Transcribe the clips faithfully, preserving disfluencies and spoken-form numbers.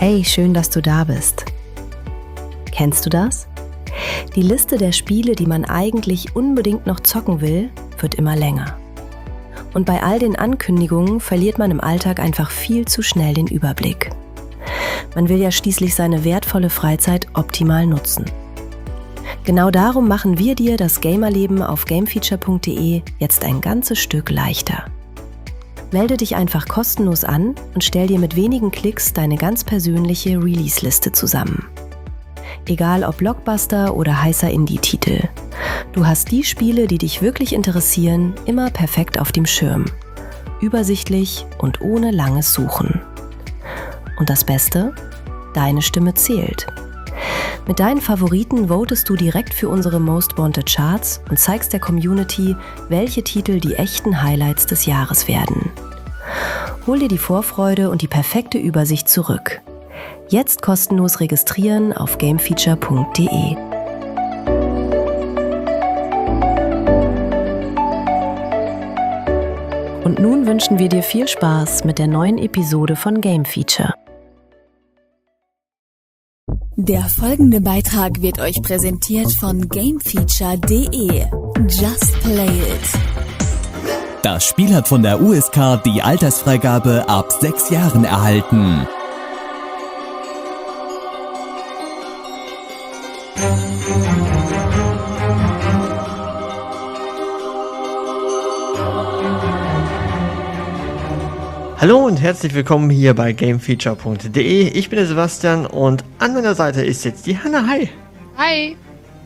Hey, schön, dass du da bist. Kennst du das? Die Liste der Spiele, die man eigentlich unbedingt noch zocken will, wird immer länger. Und bei all den Ankündigungen verliert man im Alltag einfach viel zu schnell den Überblick. Man will ja schließlich seine wertvolle Freizeit optimal nutzen. Genau darum machen wir dir das Gamerleben auf gamefeature punkt de jetzt ein ganzes Stück leichter. Melde dich einfach kostenlos an und stell dir mit wenigen Klicks deine ganz persönliche Release-Liste zusammen. Egal ob Blockbuster oder heißer Indie-Titel. Du hast die Spiele, die dich wirklich interessieren, immer perfekt auf dem Schirm. Übersichtlich und ohne langes Suchen. Und das Beste? Deine Stimme zählt. Mit deinen Favoriten votest du direkt für unsere Most Wanted Charts und zeigst der Community, welche Titel die echten Highlights des Jahres werden. Hol dir die Vorfreude und die perfekte Übersicht zurück. Jetzt kostenlos registrieren auf gamefeature punkt de. Und nun wünschen wir dir viel Spaß mit der neuen Episode von Game Feature. Der folgende Beitrag wird euch präsentiert von gamefeature punkt de. Just play it. Das Spiel hat von der U S K die Altersfreigabe ab sechs Jahren erhalten. Hallo und herzlich willkommen hier bei gamefeature punkt de. Ich bin der Sebastian und an meiner Seite ist jetzt die Hanna. Hi! Hi!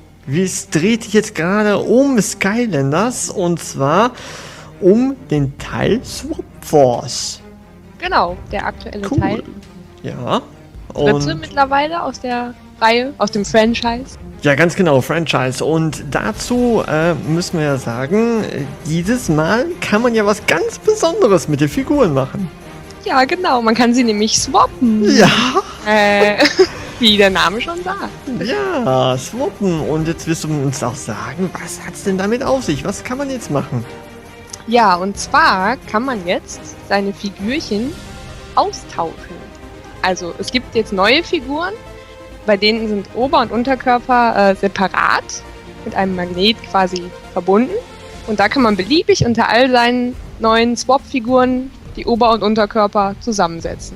Es dreht sich jetzt gerade um Skylanders und zwar um den Teil Swap Force. Genau, der aktuelle Cool. Teil. Ja. Dritte Und mittlerweile aus der Reihe, aus dem Franchise. ja, ganz genau, Franchise. Und dazu äh, müssen wir ja sagen, äh, dieses Mal kann man ja was ganz Besonderes mit den Figuren machen. Ja, genau, man kann sie nämlich swappen. Ja. Äh, wie der Name schon sagt. Ja, swappen. Und jetzt wirst du uns auch sagen, was hat's denn damit auf sich? Was kann man jetzt machen? Ja, und zwar kann man jetzt seine Figürchen austauschen. Also es gibt jetzt neue Figuren, bei denen sind Ober- und Unterkörper äh, separat mit einem Magnet quasi verbunden. Und da kann man beliebig unter all seinen neuen Swap-Figuren die Ober- und Unterkörper zusammensetzen.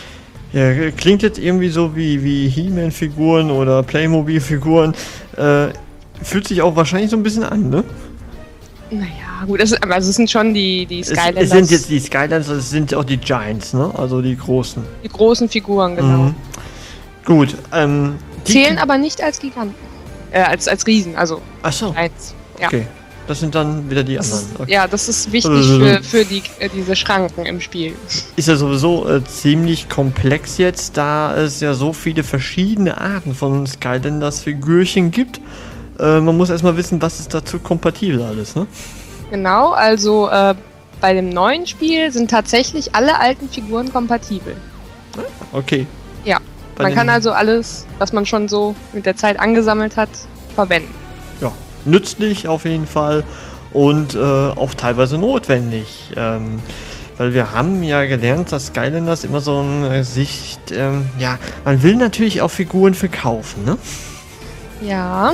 Ja, klingt jetzt irgendwie so wie, wie He-Man-Figuren oder Playmobil-Figuren. Äh, fühlt sich auch wahrscheinlich so ein bisschen an, ne? Naja, gut, es, also es sind schon die, die Es, Skylanders. es sind jetzt die Skylanders, es sind auch die Giants, ne? Also die großen. Die großen Figuren, genau. Mhm. Gut, ähm... die- Zählen aber nicht als Giganten. Äh, als, als Riesen, also Ach so, eins. Ja. okay. Das sind dann wieder die Das anderen. ist, Okay. ja, das ist wichtig Also- für, für die, äh, diese Schranken im Spiel. Ist ja sowieso äh, ziemlich komplex jetzt, da es ja so viele verschiedene Arten von Skylanders-Figürchen gibt. Äh, man muss erstmal wissen, was ist dazu kompatibel alles, ne? Genau, also äh, bei dem neuen Spiel sind tatsächlich alle alten Figuren kompatibel. Okay. Ja, Bei man den- kann also alles, was man schon so mit der Zeit angesammelt hat, verwenden. Ja, nützlich auf jeden Fall und äh, auch teilweise notwendig. Ähm, weil wir haben ja gelernt, dass Skylanders immer so eine Sicht, ähm, ja, man will natürlich auch Figuren verkaufen, ne? Ja,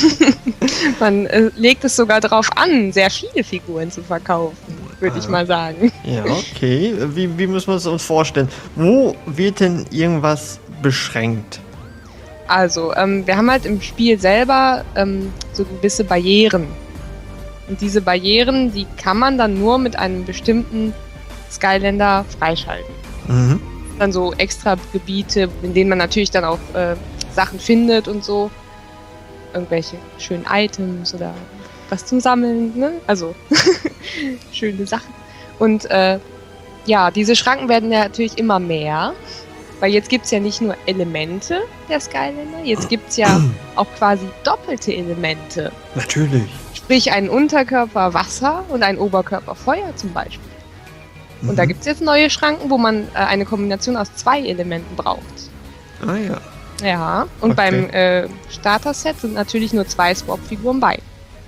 man äh, legt es sogar darauf an, sehr viele Figuren zu verkaufen, würde ich Ah. mal sagen. Ja, okay. Wie, wie müssen wir es uns vorstellen? Wo wird denn irgendwas beschränkt? Also, ähm, wir haben halt im Spiel selber ähm, so gewisse Barrieren. Und diese Barrieren, die kann man dann nur mit einem bestimmten Skylander freischalten. Mhm. Dann so extra Gebiete, in denen man natürlich dann auch äh, Sachen findet und so. Irgendwelche schönen Items oder was zum Sammeln, ne? Also, schöne Sachen. Und äh, ja, diese Schranken werden ja natürlich immer mehr. Weil jetzt gibt es ja nicht nur Elemente der Skylander, jetzt gibt es ja auch quasi doppelte Elemente. Natürlich. Sprich einen Unterkörper Wasser und einen Oberkörper Feuer zum Beispiel. Und Mhm. da gibt es jetzt neue Schranken, wo man äh, eine Kombination aus zwei Elementen braucht. Ah ja. Ja, und Okay. beim äh, Starter-Set sind natürlich nur zwei Swap-Figuren bei.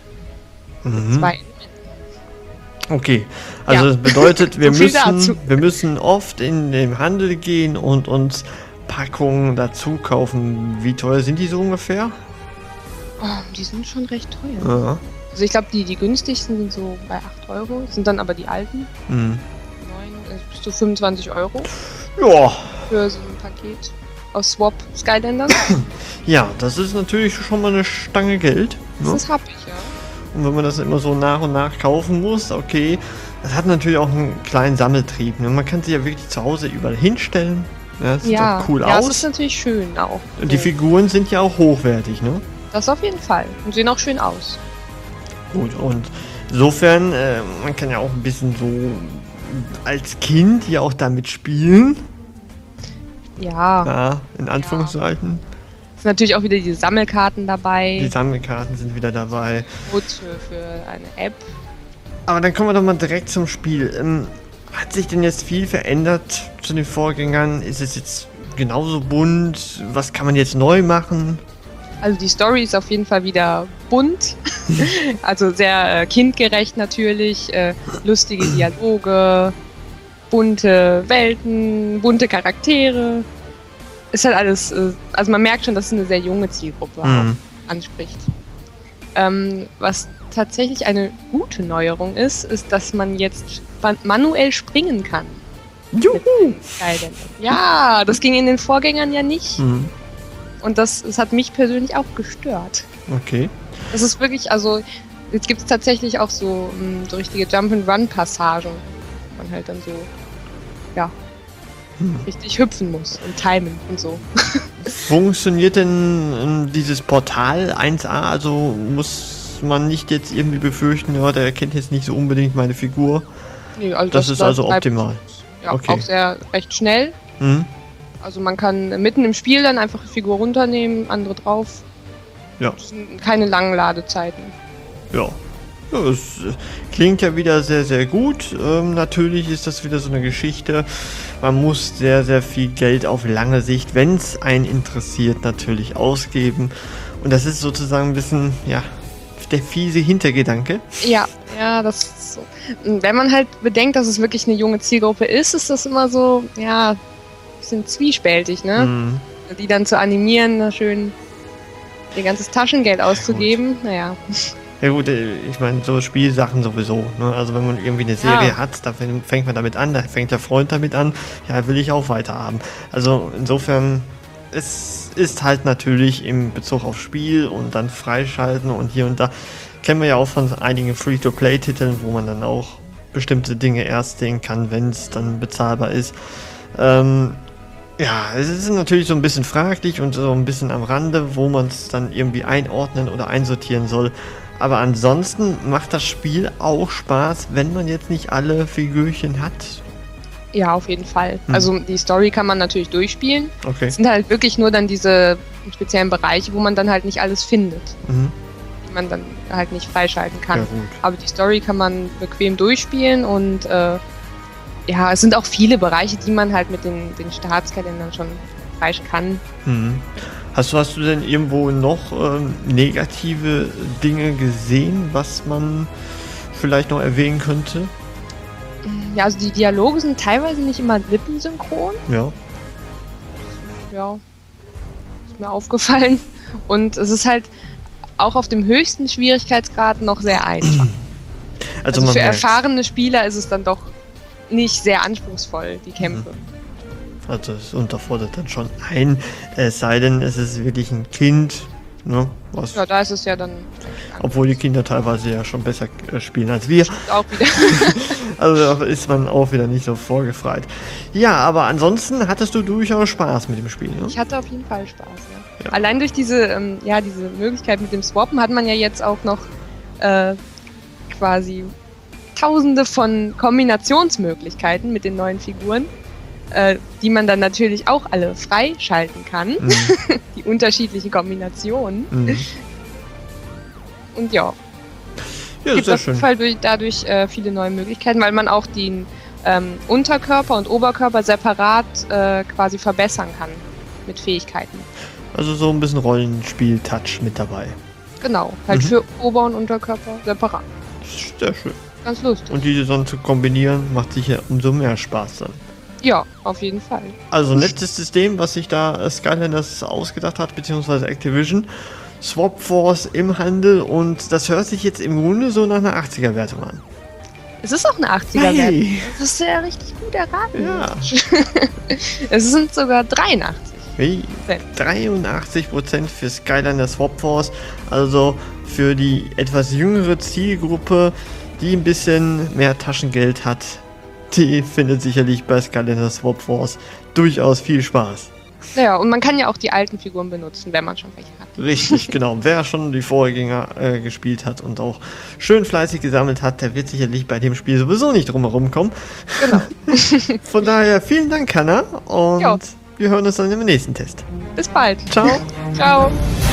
Mhm. Zwei. Okay, also Ja. das bedeutet, wir So viel dazu. müssen, wir müssen oft in den Handel gehen und uns Packung dazu kaufen. Wie teuer sind die so ungefähr? Oh, die sind schon recht teuer. Ja. Also ich glaube, die, die günstigsten sind so bei acht Euro, sind dann aber die alten. Hm. neun, also bis zu fünfundzwanzig Euro Ja. für so ein Paket aus Swap Skylanders. Ja, das ist natürlich schon mal eine Stange Geld. Das Ne? ist happig, ja. Und wenn man das immer so nach und nach kaufen muss, okay, das hat natürlich auch einen kleinen Sammeltrieb. Ne? Man kann sie ja wirklich zu Hause überall hinstellen. Ja, das sieht Ja, doch cool ja, es aus. ist natürlich schön auch. Und die So. Figuren sind ja auch hochwertig, ne? Das auf jeden Fall. Und sehen auch schön aus. Gut, und insofern, äh, man kann ja auch ein bisschen so als Kind ja auch damit spielen. Ja, Ja, in Anführungszeichen. es sind natürlich auch wieder die Sammelkarten dabei. Die Sammelkarten sind wieder dabei. Codes für, für eine App. Aber dann kommen wir doch mal direkt zum Spiel. Ähm, hat sich denn jetzt viel verändert zu den Vorgängern? Ist es jetzt genauso bunt? Was kann man jetzt neu machen? Also die Story ist auf jeden Fall wieder bunt. Also sehr äh, kindgerecht natürlich. Äh, lustige Dialoge, bunte Welten, bunte Charaktere. Ist halt alles, äh, also man merkt schon, dass es eine sehr junge Zielgruppe Mhm. auch anspricht. Ähm, was tatsächlich eine gute Neuerung ist, ist, dass man jetzt man- manuell springen kann. Juhu! Skylanders. Ja, das ging in den Vorgängern ja nicht. Mhm. Und das, das hat mich persönlich auch gestört. Okay. Das ist wirklich, also jetzt gibt es tatsächlich auch so, mh, so richtige Jump-and-Run-Passagen, wo man halt dann so, ja, Hm. richtig hüpfen muss und timen und so. Funktioniert denn ähm, dieses Portal eins a? Also muss man nicht jetzt irgendwie befürchten, ja, der erkennt jetzt nicht so unbedingt meine Figur. Nee, also Das ist also bleibt, optimal. Ja, Okay. auch sehr recht schnell. Mhm. Also man kann mitten im Spiel dann einfach die Figur runternehmen, andere drauf. Ja. Das sind keine langen Ladezeiten. Ja. Ja, es äh, klingt ja wieder sehr, sehr gut. Ähm, natürlich ist das wieder so eine Geschichte. Man muss sehr, sehr viel Geld auf lange Sicht, wenn es einen interessiert, natürlich ausgeben. Und das ist sozusagen ein bisschen, ja, der fiese Hintergedanke. Ja, ja, das ist so. Und wenn man halt bedenkt, dass es wirklich eine junge Zielgruppe ist, ist das immer so, ja, ein bisschen zwiespältig, ne? Mhm. Die dann zu animieren, da schön ihr ganzes Taschengeld auszugeben, naja. Ja gut, äh, ich meine, so Spielsachen sowieso. Ne? Also wenn man irgendwie eine Serie Ja. hat, da fäng- fängt man damit an, da fängt der Freund damit an, ja, will ich auch weiter haben. Also insofern, es ist halt natürlich im Bezug auf Spiel und dann freischalten und hier und da, kennen wir ja auch von einigen Free-to-Play-Titeln, wo man dann auch bestimmte Dinge erst sehen kann, wenn es dann bezahlbar ist. Ähm, ja, es ist natürlich so ein bisschen fraglich und so ein bisschen am Rande, wo man es dann irgendwie einordnen oder einsortieren soll. Aber ansonsten macht das Spiel auch Spaß, wenn man jetzt nicht alle Figürchen hat. Ja, auf jeden Fall. Hm. Also die Story kann man natürlich durchspielen. Okay. Es sind halt wirklich nur dann diese speziellen Bereiche, wo man dann halt nicht alles findet, Mhm. die man dann halt nicht freischalten kann. Ja, gut. Aber die Story kann man bequem durchspielen und äh, ja, es sind auch viele Bereiche, die man halt mit den, den Startskalendern schon freischalten kann. Mhm. Hast du, hast du denn irgendwo noch ähm, negative Dinge gesehen, was man vielleicht noch erwähnen könnte? Ja, also die Dialoge sind teilweise nicht immer lippensynchron. Ja. Ja, ist mir aufgefallen. Und es ist halt auch auf dem höchsten Schwierigkeitsgrad noch sehr einfach. Also, Also, man für merkt's. erfahrene Spieler ist es dann doch nicht sehr anspruchsvoll, die Kämpfe. Also es unterfordert dann schon ein, es sei denn, es ist wirklich ein Kind, ne? Was, Ja, da ist es ja dann obwohl die Kinder teilweise ja schon besser äh, spielen als wir. auch wieder. Also da ist man auch wieder nicht so vorgefreit. Ja, aber ansonsten hattest du durchaus Spaß mit dem Spiel, ne? Ich hatte auf jeden Fall Spaß, ja. Ja. Allein durch diese, ähm, ja, diese Möglichkeit mit dem Swappen hat man ja jetzt auch noch äh, quasi tausende von Kombinationsmöglichkeiten mit den neuen Figuren, äh, die man dann natürlich auch alle freischalten kann. Mhm. Die unterschiedlichen Kombinationen. Mhm. Und ja, Ja, gibt sehr auf jeden schön. Fall durch, dadurch äh, viele neue Möglichkeiten, weil man auch den ähm, Unterkörper und Oberkörper separat äh, quasi verbessern kann mit Fähigkeiten. Also so ein bisschen Rollenspiel-Touch mit dabei. Genau, halt Mhm. für Ober- und Unterkörper separat. Sehr schön. Ganz lustig. Und diese dann zu kombinieren, macht sicher umso mehr Spaß dann. Ja, auf jeden Fall. Also nettes System, was sich da Skylanders ausgedacht hat, beziehungsweise Activision. Swap Force im Handel und das hört sich jetzt im Grunde so nach einer achtziger-Wertung an. Es ist auch eine achtziger-Wert. Hey. Das ist ja richtig gut erraten. Ja. Es sind sogar dreiundachtzig. Hey, dreiundachtzig Prozent für Skylanders Swap Force, also für die etwas jüngere Zielgruppe, die ein bisschen mehr Taschengeld hat, die findet sicherlich bei Skylanders Swap Force durchaus viel Spaß. Ja, und man kann ja auch die alten Figuren benutzen, wenn man schon welche hat. Richtig, genau. Wer schon die Vorgänger äh, gespielt hat und auch schön fleißig gesammelt hat, der wird sicherlich bei dem Spiel sowieso nicht drum herum kommen. Genau. Von daher vielen Dank, Hanna, und Jo. wir hören uns dann im nächsten Test. Bis bald. Ciao. Ciao.